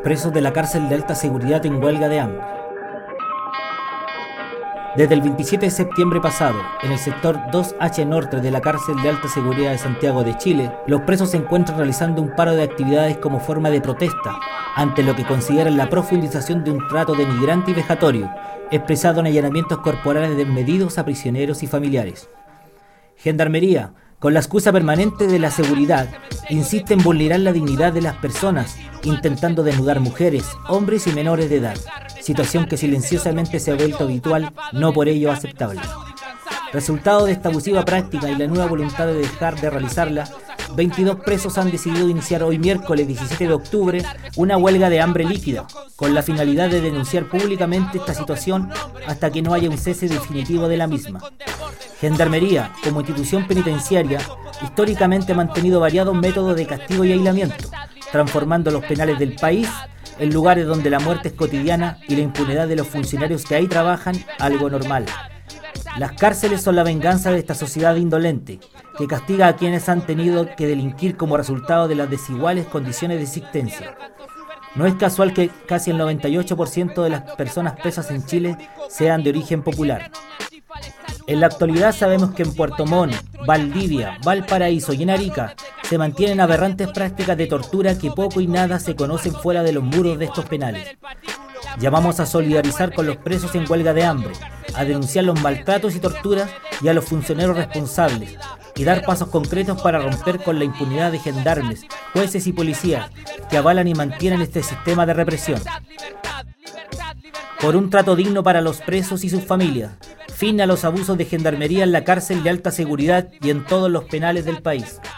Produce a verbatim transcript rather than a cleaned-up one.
Presos de la cárcel de alta seguridad en huelga de hambre. Desde el veintisiete de septiembre pasado, en el sector dos H Norte de la cárcel de alta seguridad de Santiago de Chile, los presos se encuentran realizando un paro de actividades como forma de protesta ante lo que consideran la profundización de un trato denigrante y vejatorio, expresado en allanamientos corporales desmedidos a prisioneros y familiares. Gendarmería, con la excusa permanente de la seguridad, insiste en vulnerar la dignidad de las personas, intentando desnudar mujeres, hombres y menores de edad, situación que silenciosamente se ha vuelto habitual, no por ello aceptable. Resultado de esta abusiva práctica y la nueva voluntad de dejar de realizarla, veintidós presos han decidido iniciar hoy miércoles diecisiete de octubre una huelga de hambre líquida, con la finalidad de denunciar públicamente esta situación hasta que no haya un cese definitivo de la misma. Gendarmería, como institución penitenciaria, históricamente ha mantenido variados métodos de castigo y aislamiento, transformando los penales del país en lugares donde la muerte es cotidiana y la impunidad de los funcionarios que ahí trabajan algo normal. Las cárceles son la venganza de esta sociedad indolente, que castiga a quienes han tenido que delinquir como resultado de las desiguales condiciones de existencia. No es casual que casi el noventa y ocho por ciento de las personas presas en Chile sean de origen popular. En la actualidad sabemos que en Puerto Montt, Valdivia, Valparaíso y en Arica se mantienen aberrantes prácticas de tortura que poco y nada se conocen fuera de los muros de estos penales. Llamamos a solidarizar con los presos en huelga de hambre, a denunciar los maltratos y torturas y a los funcionarios responsables, y dar pasos concretos para romper con la impunidad de gendarmes, jueces y policías que avalan y mantienen este sistema de represión. Por un trato digno para los presos y sus familias, fin a los abusos de gendarmería en la cárcel de alta seguridad y en todos los penales del país.